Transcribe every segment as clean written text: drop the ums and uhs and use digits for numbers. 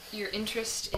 your interest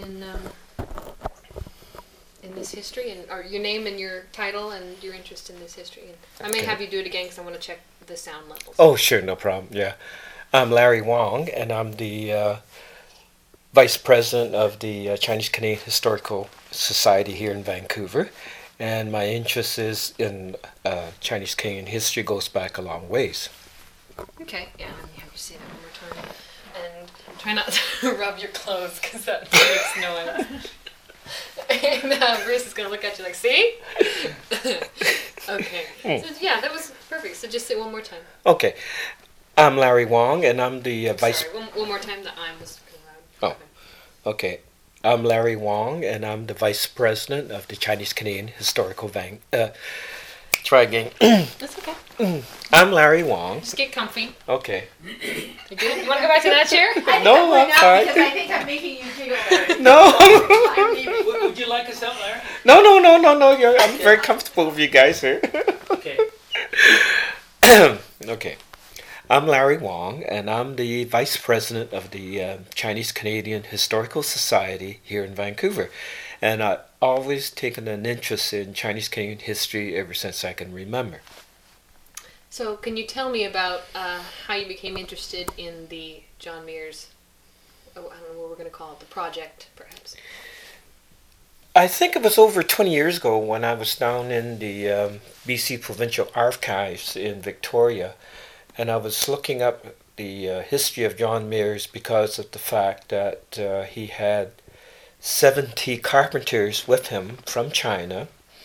in this history, or your name and your title and your interest in this history. And I may have you do it again because I want to check the sound levels. Oh, sure, no problem. Yeah, I'm Larry Wong, and I'm the Vice President of the Chinese Canadian Historical Society here in Vancouver. And my interest is in Chinese Canadian history goes back a long ways. Okay, yeah, let me have you say that one more time. And try not to rub your clothes because that makes noise. And Bruce is going to look at you like, see? Okay. So, yeah, that was perfect. So just say it one more time. Okay. I'm Larry Wong, and I'm the Vice... Sorry, one more time. The I'm was pretty loud. Oh, okay. I'm Larry Wong, and I'm the Vice President of the Chinese Canadian Historical Try again. That's okay. I'm Larry Wong. Just get comfy. Okay. You good? You want to go back to that chair? No, I'm fine. Because I think I'm making you jiggle there. No. Would you like us out, Larry? No. I'm very comfortable with you guys here. Okay. Okay. I'm Larry Wong, and I'm the Vice President of the Chinese Canadian Historical Society here in Vancouver. And I've always taken an interest in Chinese Canadian history ever since I can remember. So can you tell me about how you became interested in the John Mears, I don't know what we're going to call it, the project, perhaps? I think it was over 20 years ago when I was down in the BC Provincial Archives in Victoria, and I was looking up the history of John Mears because of the fact that he had 70 carpenters with him from China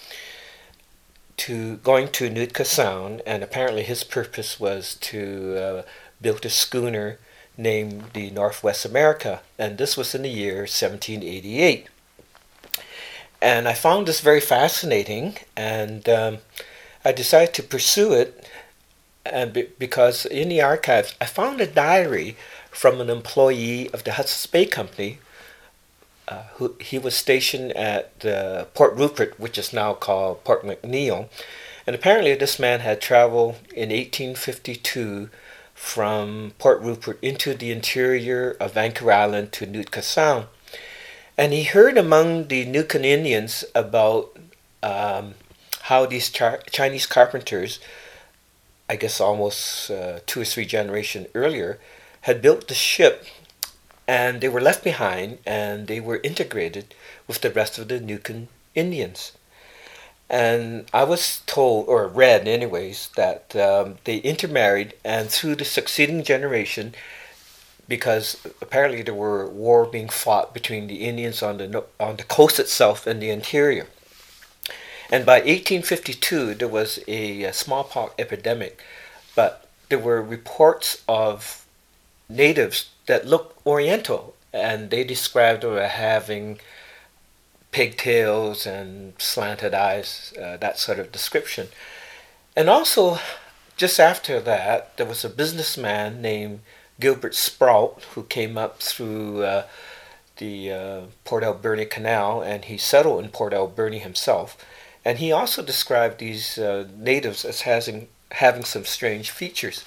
going to Nootka Sound, and apparently his purpose was to build a schooner named the Northwest America, and this was in the year 1788. And I found this very fascinating, and I decided to pursue it. And because in the archives, I found a diary from an employee of the Hudson's Bay Company. He was stationed at Port Rupert, which is now called Port McNeill. And apparently this man had traveled in 1852 from Port Rupert into the interior of Vancouver Island to Nootka Sound. And he heard among the Nukan Indians about how these Chinese carpenters, I guess almost 2 or 3 generations earlier, had built the ship, and they were left behind, and they were integrated with the rest of the Nukan Indians. And I was told, or read anyways, that they intermarried, and through the succeeding generation, because apparently there were war being fought between the Indians on the coast itself and the interior. And by 1852, there was a smallpox epidemic, but there were reports of natives that looked oriental, and they described them as having pigtails and slanted eyes, that sort of description. And also, just after that, there was a businessman named Gilbert Sprout who came up through the Port Alberni Canal, and he settled in Port Alberni himself. And he also described these natives as having some strange features.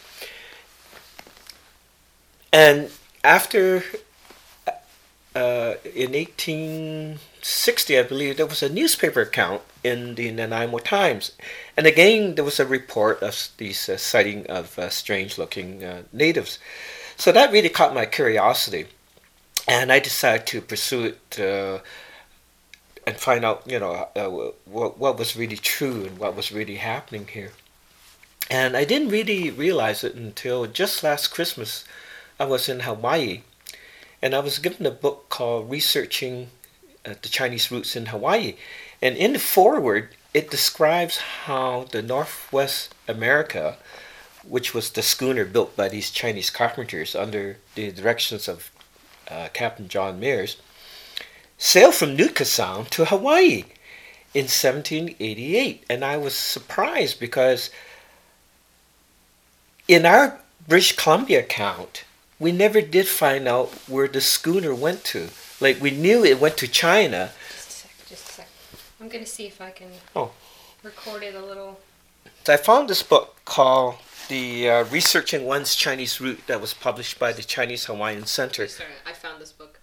And after, in 1860, I believe, there was a newspaper account in the Nanaimo Times. And again, there was a report of these sighting of strange-looking natives. So that really caught my curiosity. And I decided to pursue it and find out, what was really true and what was really happening here. And I didn't really realize it until just last Christmas. I was in Hawaii, and I was given a book called Researching the Chinese Roots in Hawaii. And in the foreword, it describes how the Northwest America, which was the schooner built by these Chinese carpenters under the directions of Captain John Mears, sailed from Nootka Sound to Hawaii in 1788. And I was surprised because in our British Columbia account, we never did find out where the schooner went to. Like, we knew it went to China. Just a sec. I'm going to see if I can record it a little. So I found this book called The Researching One's Chinese Root that was published by the Chinese Hawaiian Center. Sorry, I found this book.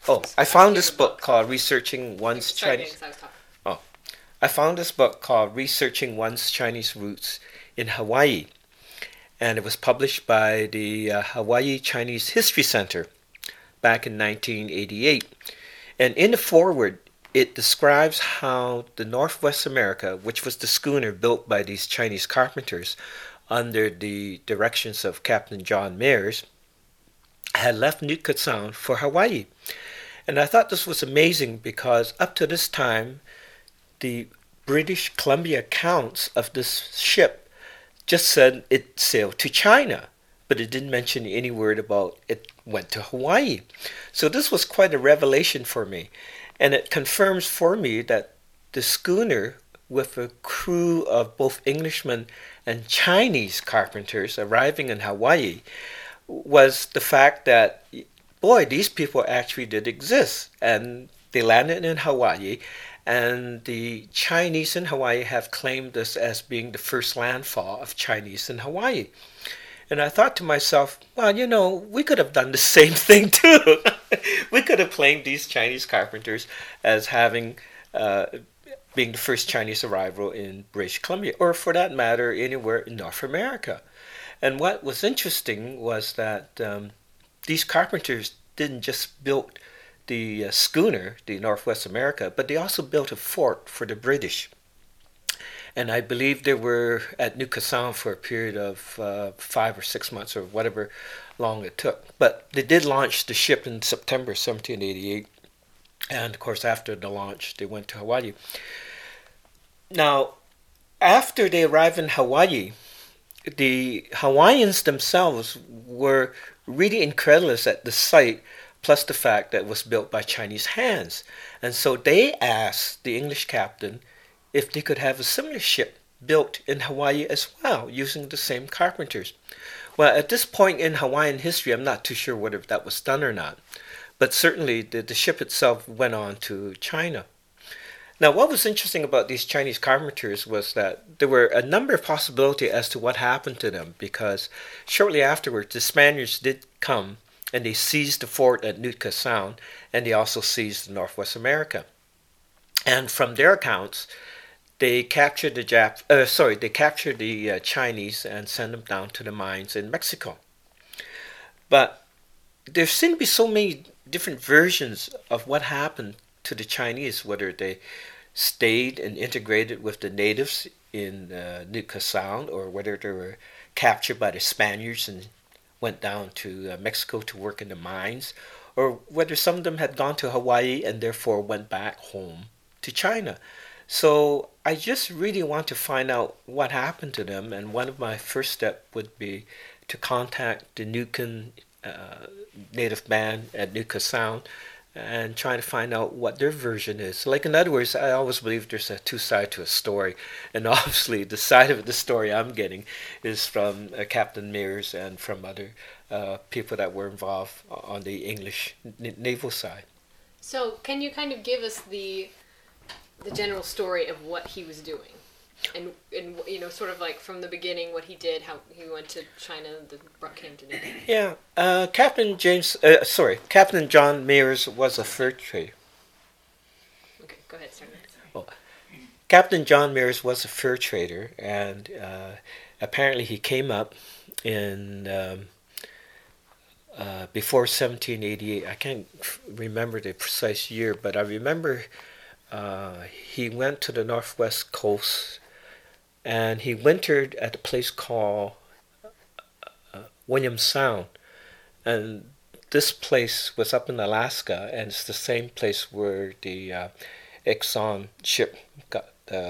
Oh, I found this book called Researching One's Chinese. Oh, I found this book called Researching One's Chinese Roots in Hawaii, and it was published by the Hawaii Chinese History Center back in 1988. And in the foreword, it describes how the Northwest America, which was the schooner built by these Chinese carpenters under the directions of Captain John Mears, had left Nootka Sound for Hawaii. And I thought this was amazing because up to this time, the British Columbia accounts of this ship just said it sailed to China, but it didn't mention any word about it went to Hawaii. So this was quite a revelation for me. And it confirms for me that the schooner, with a crew of both Englishmen and Chinese carpenters arriving in Hawaii, was the fact that, boy, these people actually did exist. And they landed in Hawaii, and the Chinese in Hawaii have claimed this as being the first landfall of Chinese in Hawaii. And I thought to myself, well, you know, we could have done the same thing too. We could have claimed these Chinese carpenters as having being the first Chinese arrival in British Columbia, or for that matter, anywhere in North America. And what was interesting was that these carpenters didn't just build the schooner, the Northwest America, but they also built a fort for the British. And I believe they were at Nootka Sound for a period of 5 or 6 months or whatever long it took. But they did launch the ship in September 1788. And of course, after the launch, they went to Hawaii. Now, after they arrived in Hawaii, the Hawaiians themselves were really incredulous at the site, plus the fact that it was built by Chinese hands. And so they asked the English captain if they could have a similar ship built in Hawaii as well, using the same carpenters. Well, at this point in Hawaiian history, I'm not too sure whether that was done or not, but certainly the ship itself went on to China. Now, what was interesting about these Chinese carpenters was that there were a number of possibilities as to what happened to them, because shortly afterwards, the Spaniards did come and they seized the fort at Nootka Sound, and they also seized Northwest America. And from their accounts, they captured the Chinese and sent them down to the mines in Mexico. But there seem to be so many different versions of what happened to the Chinese, whether they stayed and integrated with the natives in Nootka Sound, or whether they were captured by the Spaniards and went down to Mexico to work in the mines, or whether some of them had gone to Hawaii and therefore went back home to China. So I just really want to find out what happened to them, and one of my first steps would be to contact the Nuken native band at Nootka Sound and try to find out what their version is. Like, in other words, I always believe there's a two sides to a story, and obviously the side of the story I'm getting is from Captain Mears and from other people that were involved on the English naval side. So can you kind of give us the general story of what he was doing, and you know, sort of like from the beginning, what he did, how he went to China, then came to New York? Yeah, Captain John Mears was a fur trader. Okay, go ahead, start. Well, Captain John Mears was a fur trader, and apparently he came up in before 1788. I can't remember the precise year, but I remember he went to the northwest coast, and he wintered at a place called William Sound. And this place was up in Alaska, and it's the same place where the Exxon ship got,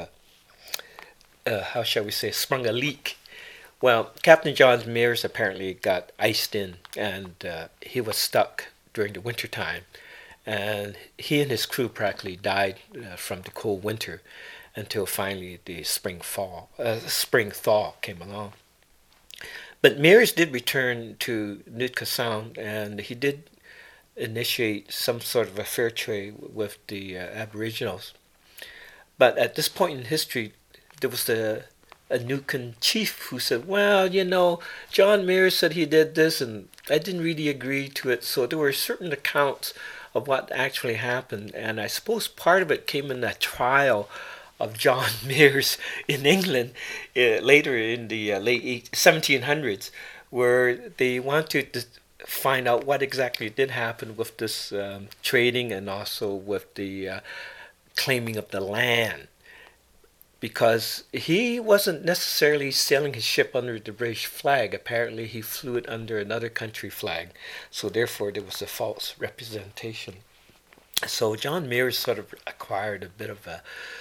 how shall we say, sprung a leak. Well, Captain John Mears apparently got iced in, and he was stuck during the winter time. And he and his crew practically died from the cold winter until finally the spring thaw came along. But Mears did return to Nootka Sound, and he did initiate some sort of a fair trade with the Aboriginals. But at this point in history, there was the a Nukan chief who said, well, John Mears said he did this, and I didn't really agree to it. So there were certain accounts of what actually happened, and I suppose part of it came in that trial of John Mears in England later in the late 1700s, where they wanted to find out what exactly did happen with this trading and also with the claiming of the land. Because he wasn't necessarily sailing his ship under the British flag. Apparently he flew it under another country flag. So therefore there was a false representation. So John Mears sort of acquired a bit of a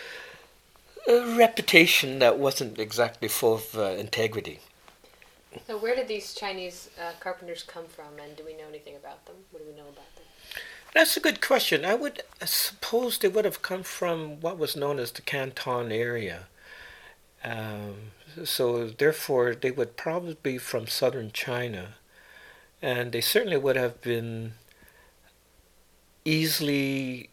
reputation that wasn't exactly full of integrity. So where did these Chinese carpenters come from, and do we know anything about them? What do we know about them? That's a good question. I would suppose they would have come from what was known as the Canton area. So therefore they would probably be from southern China. And they certainly would have been easily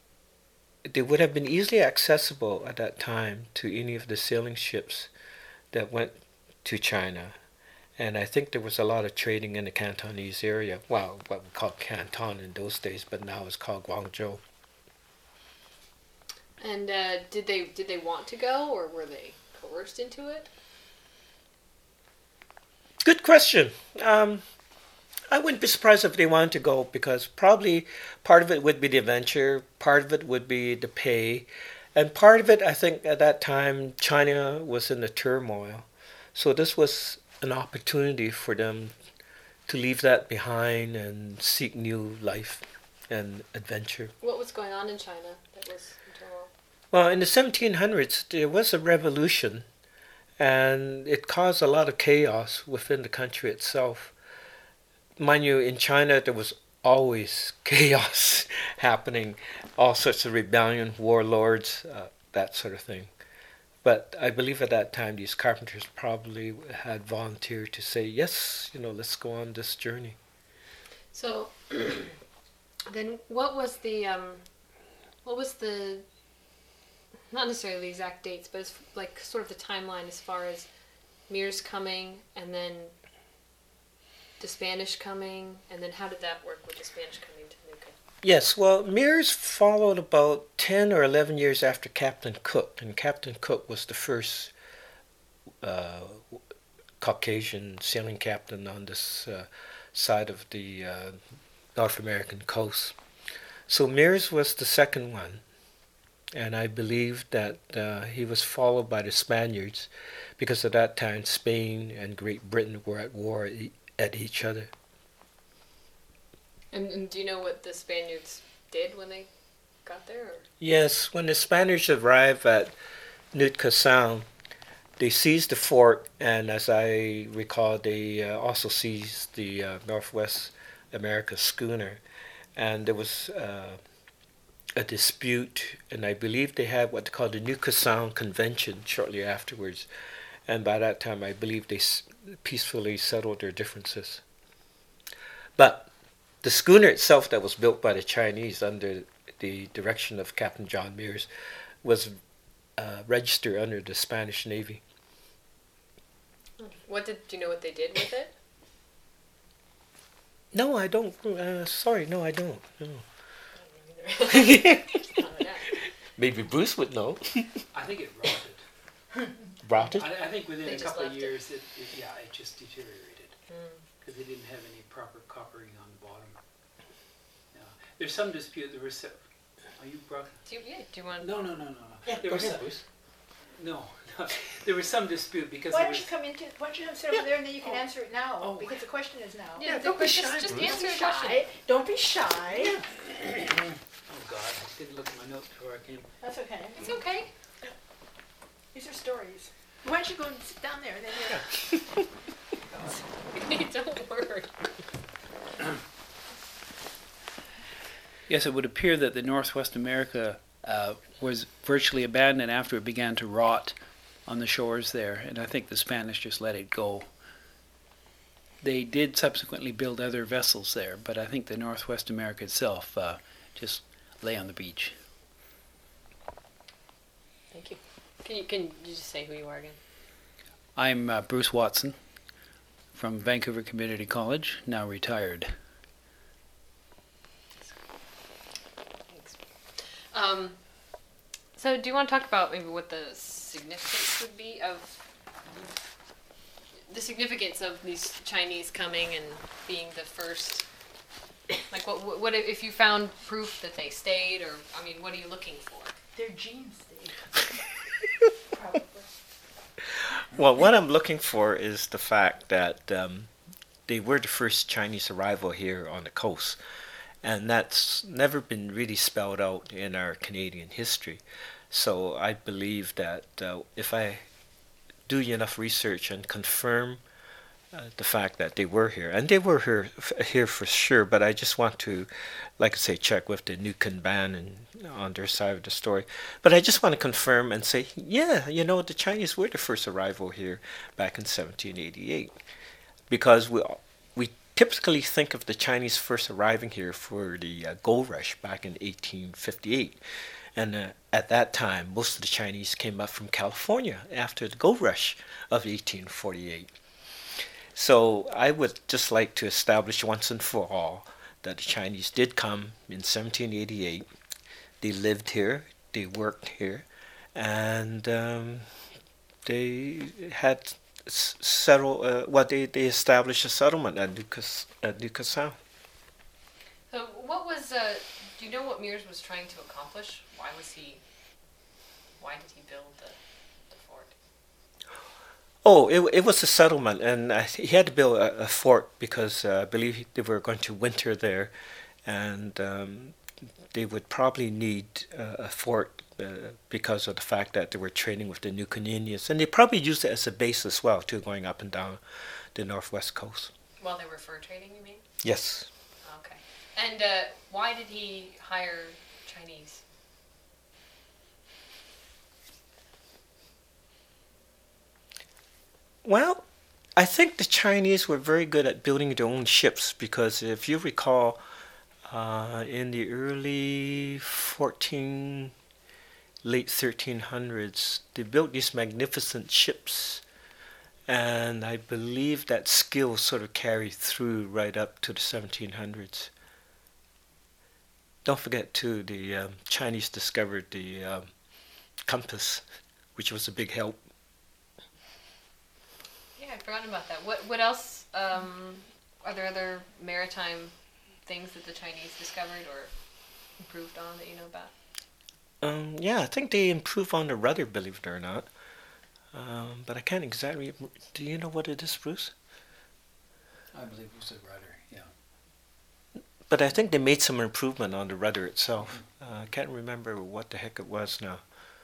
accessible at that time to any of the sailing ships that went to China. And I think there was a lot of trading in the Cantonese area. Well, what we called Canton in those days, but now it's called Guangzhou. And did they want to go, or were they coerced into it? Good question. I wouldn't be surprised if they wanted to go, because probably part of it would be the adventure, part of it would be the pay, and part of it, I think at that time, China was in the turmoil. So this was an opportunity for them to leave that behind and seek new life and adventure. What was going on in China that was in turmoil? Well, in the 1700s, there was a revolution, and it caused a lot of chaos within the country itself. Mind you, in China, there was always chaos happening, all sorts of rebellion, warlords, that sort of thing. But I believe at that time these carpenters probably had volunteered to say, yes, let's go on this journey. So, then what was the, not necessarily the exact dates, but it's like sort of the timeline as far as Mears coming, and then the Spanish coming, and then how did that work with the Spanish coming to Nuka? Yes, well, Mears followed about 10 or 11 years after Captain Cook, and Captain Cook was the first Caucasian sailing captain on this side of the North American coast. So Mears was the second one, and I believe that he was followed by the Spaniards, because at that time Spain and Great Britain were at war at each other. And do you know what the Spaniards did when they got there? Or? Yes, when the Spaniards arrived at Nootka Sound, they seized the fort, and as I recall, they also seized the Northwest America schooner. And there was a dispute, and I believe they had what they called the Nootka Sound Convention shortly afterwards. And by that time, I believe they peacefully settled their differences. But the schooner itself that was built by the Chinese under the direction of Captain John Mears was registered under the Spanish Navy. Do you know what they did with it? No, I don't. Sorry, no, I don't. No. Maybe Bruce would know. I think it rotted. Rotted? I think within They a just couple of left it. years, it just deteriorated. Because they didn't have any proper coppering on the bottom. Yeah. There's some dispute. There was. Are you Brock? Do you want? No. Yeah, There go was ahead, some, Bruce. no. There was some dispute because Why there don't was. you come into? Why don't you come sit over there and then you can answer it now? Oh. Because the question is now. Yeah, don't be shy, Just Bruce. answer the Don't be question. shy. Don't be shy. Oh God! I didn't look at my notes before I came. That's okay. It's okay. These are stories. Why don't you go and sit down there? And then Don't worry. Yes, it would appear that the Northwest America was virtually abandoned after it began to rot on the shores there, and I think the Spanish just let it go. They did subsequently build other vessels there, but I think the Northwest America itself just lay on the beach. Thank you. Can you just say who you are again? I'm Bruce Watson from Vancouver Community College, now retired. Thanks. So do you want to talk about maybe what the significance would be of these Chinese coming and being the first? Like, what if you found proof that they stayed, or I mean, what are you looking for? Their genes stayed. Probably. Well, what I'm looking for is the fact that they were the first Chinese arrival here on the coast. And that's never been really spelled out in our Canadian history. So I believe that if I do enough research and confirm the fact that they were here, and they were here for sure, but I just want to, like I say, check with the Nukin Band and on their side of the story. But I just want to confirm and say, yeah, the Chinese were the first arrival here back in 1788, because we typically think of the Chinese first arriving here for the gold rush back in 1858. And at that time, most of the Chinese came up from California after the gold rush of 1848. So I would just like to establish once and for all that the Chinese did come in 1788. They lived here, they worked here, and they had they established a settlement at Nuka Sound. So what was, do you know what Mears was trying to accomplish? Why did he build the fort? Oh, it was a settlement, and he had to build a fort because I believe they were going to winter there, and they would probably need a fort because of the fact that they were trading with the Nukin Indians, and they probably used it as a base as well, too, going up and down the northwest coast. While they were fur trading, you mean? Yes. Okay. And why did he hire Chinese? Well, I think the Chinese were very good at building their own ships because if you recall, in the early late 1300s, they built these magnificent ships, and I believe that skill sort of carried through right up to the 1700s. Don't forget too, the Chinese discovered the compass, which was a big help. I've forgotten about that. What else? Are there other maritime things that the Chinese discovered or improved on that you know about? Yeah, I think they improved on the rudder, believe it or not. But I can't exactly. Do you know what it is, Bruce? I believe it was a rudder, yeah. But I think they made some improvement on the rudder itself. I can't remember what the heck it was now.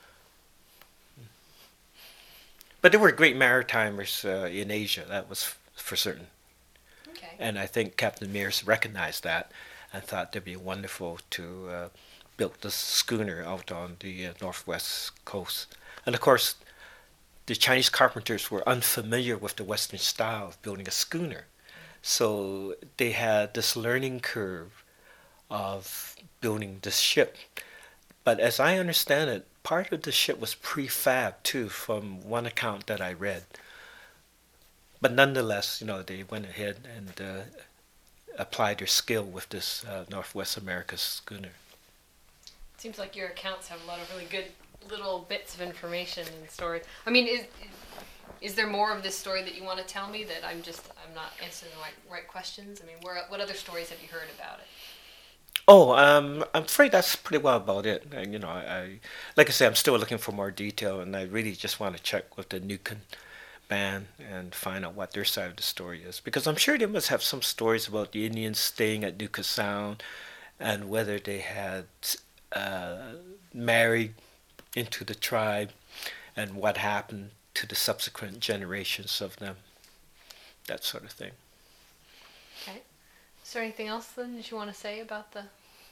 But they were great maritimers in Asia, that was for certain. Okay. And I think Captain Mears recognized that and thought it'd be wonderful to build this schooner out on the northwest coast. And of course, the Chinese carpenters were unfamiliar with the Western style of building a schooner. So they had this learning curve of building this ship. But as I understand it, part of the ship was prefab too, from one account that I read. But nonetheless, they went ahead and applied their skill with this Northwest America schooner. It seems like your accounts have a lot of really good little bits of information and stories. I mean, is there more of this story that you want to tell me that I'm not answering the right questions? I mean, what other stories have you heard about it? Oh, I'm afraid that's pretty well about it. And, I like I say, I'm still looking for more detail, and I really just want to check with the Nukin Band and find out what their side of the story is. Because I'm sure they must have some stories about the Indians staying at Nuka Sound and whether they had married into the tribe and what happened to the subsequent generations of them. That sort of thing. Okay. Is there anything else then that you want to say about the...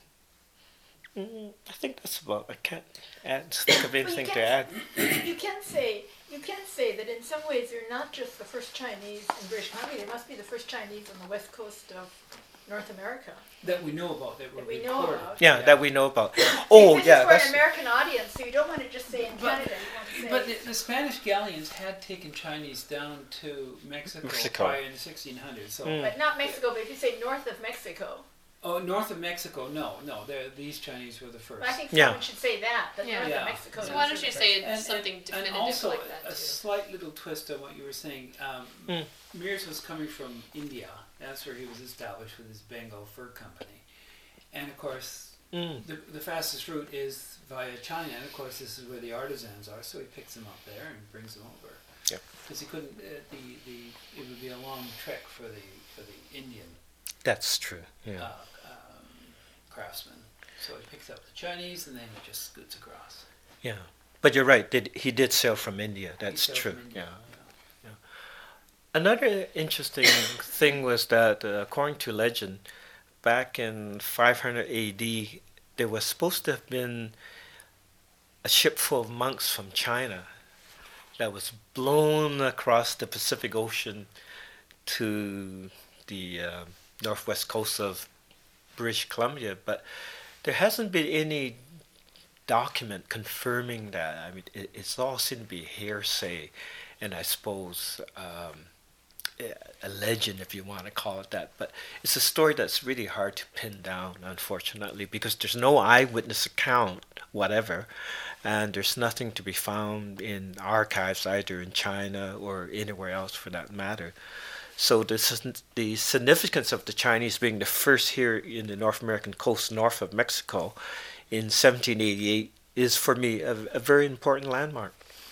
I think that's about. I can't think of anything to add. You can say that in some ways they're not just the first Chinese in British Columbia. They must be the first Chinese on the west coast of North America. That we know about. That we know about. Yeah, that we know about. Oh, this yeah. This is for an American audience, so you don't want to just say in Canada. You want to say. But the Spanish galleons had taken Chinese down to Mexico, prior in the 1600s. So, But not Mexico, but if you say north of Mexico. oh, north of Mexico, no, these Chinese were the first. But I think Yeah. someone should say that north Yeah. of Mexico. So is why don't you the say first. it's something definitive and also like that a too? slight little twist on what you were saying. Mears was coming from India. That's where he was established with his Bengal Fur Company. And of course, the fastest route is via China. And of course, this is where the artisans are. So he picks them up there and brings them over. Yep. Because he couldn't. It would be a long trek for the Indian That's true. Yeah. craftsman. So he picks up the Chinese, and then he just scoots across. Yeah. But you're right. He did sail from India. That's He sailed true. from India, Yeah. Another interesting thing was that, according to legend, back in 500 AD, there was supposed to have been a ship full of monks from China that was blown across the Pacific Ocean to the northwest coast of British Columbia, but there hasn't been any document confirming that. I mean, it's all seemed to be hearsay, and I suppose a legend, if you want to call it that. But it's a story that's really hard to pin down, unfortunately, because there's no eyewitness account, whatever, and there's nothing to be found in archives either in China or anywhere else for that matter. So the significance of the Chinese being the first here in the North American coast north of Mexico in 1788 is for me a very important landmark.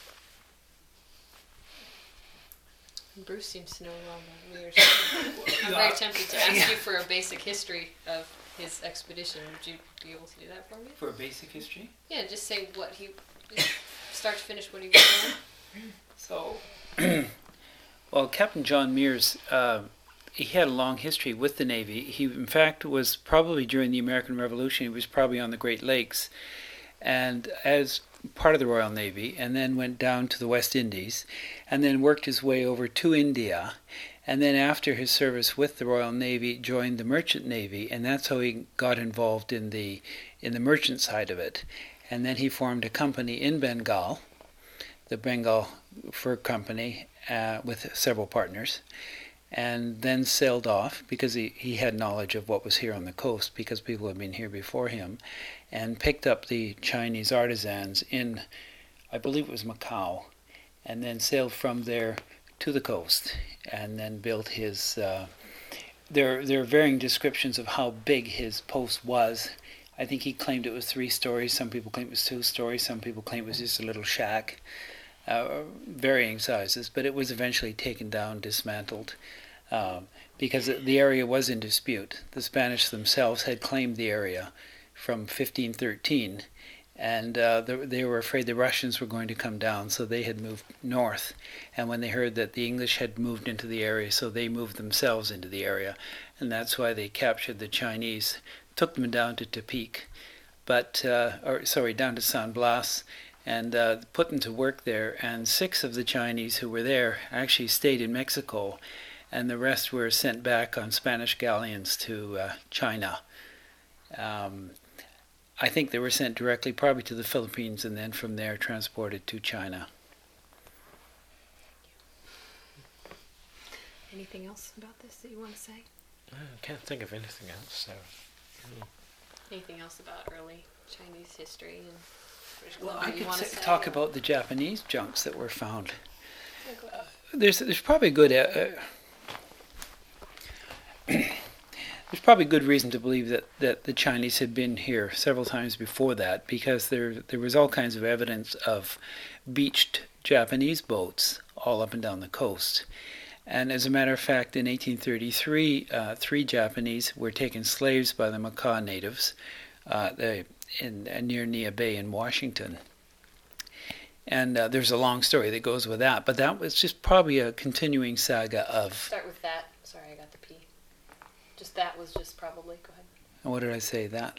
Bruce seems to know a lot about Mears. I'm very tempted to ask you for a basic history of his expedition. Would you be able to do that for me? For basic history? Yeah, just say what he, start to finish, what he was doing. So, well, Captain John Mears, he had a long history with the Navy. He, in fact, was probably during the American Revolution, he was probably on the Great Lakes, and as part of the Royal Navy, and then went down to the West Indies, and then worked his way over to India, and then after his service with the Royal Navy, joined the Merchant Navy, and that's how he got involved in the merchant side of it. And then he formed a company in Bengal, the Bengal Fur Company, with several partners, and then sailed off because he had knowledge of what was here on the coast because people had been here before him, and picked up the Chinese artisans in, I believe it was Macau, and then sailed from there to the coast, and then built his, there are varying descriptions of how big his post was. I think he claimed it was 3 stories, some people claim it was 2 stories, some people claim it was just a little shack, varying sizes, but it was eventually taken down, dismantled, because the area was in dispute. The Spanish themselves had claimed the area from 1513, and they were afraid the Russians were going to come down, so they had moved north. And when they heard that the English had moved into the area, so they moved themselves into the area, and that's why they captured the Chinese, took them down to Tepic, down to San Blas, and put them to work there. And 6 of the Chinese who were there actually stayed in Mexico, and the rest were sent back on Spanish galleons to China. I think they were sent directly probably to the Philippines, and then from there transported to China. Anything else about this that you want to say? I can't think of anything else. So. Anything else about early Chinese history and British Well, Columbia I you want to could say? talk about the Japanese junks that were found. Yeah, go ahead. There's probably good there's probably good reason to believe that the Chinese had been here several times before that, because there was all kinds of evidence of beached Japanese boats all up and down the coast. And as a matter of fact, in 1833, 3 Japanese were taken slaves by the Makah natives near Nia Bay in Washington. And there's a long story that goes with that, but that was just probably a continuing saga of... Start with that. Sorry, I got the P. Just that was just probably. Go ahead. And what did I say, that?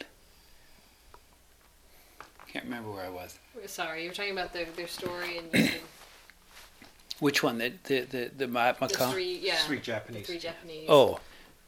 Can't remember where I was. Sorry, you were talking about their story and you said Which one? The the Macau? 3, yeah. 3 Japanese. The 3 Japanese. Oh.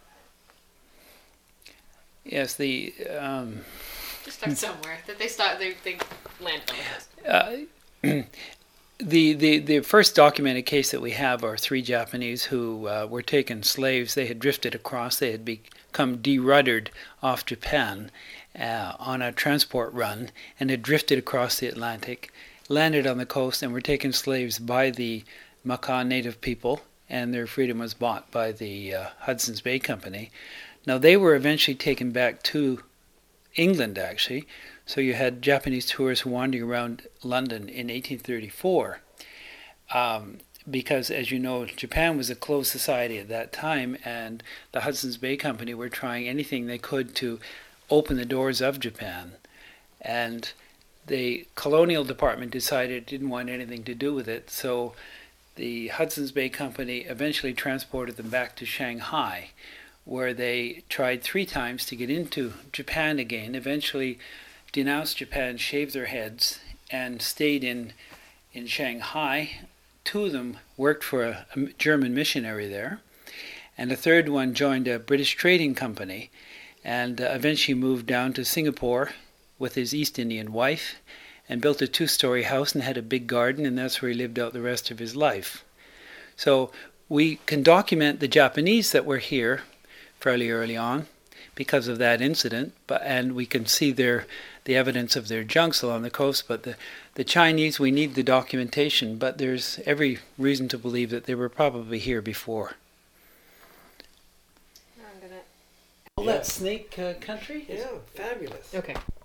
Yes, the... Just start somewhere. That they land on the coast. The first documented case that we have are 3 Japanese who were taken slaves. They had drifted across. They had become deruddered off Japan on a transport run and had drifted across the Atlantic, landed on the coast, and were taken slaves by the Makah native people, and their freedom was bought by the Hudson's Bay Company. Now, they were eventually taken back to England, actually. So you had Japanese tourists wandering around London in 1834 because, as you know, Japan was a closed society at that time, and the Hudson's Bay Company were trying anything they could to open the doors of Japan. And the colonial department decided it didn't want anything to do with it, so the Hudson's Bay Company eventually transported them back to Shanghai, where they tried 3 times to get into Japan again, eventually denounced Japan, shaved their heads, and stayed in Shanghai. 2 of them worked for a German missionary there, and a third one joined a British trading company, and eventually moved down to Singapore with his East Indian wife, and built a 2-story house and had a big garden, and that's where he lived out the rest of his life. So we can document the Japanese that were here fairly early on because of that incident, and we can see the evidence of their junks along the coast. But the Chinese, we need the documentation, but there's every reason to believe that they were probably here before. I'm gonna. All that snake country? Yeah, fabulous. Okay.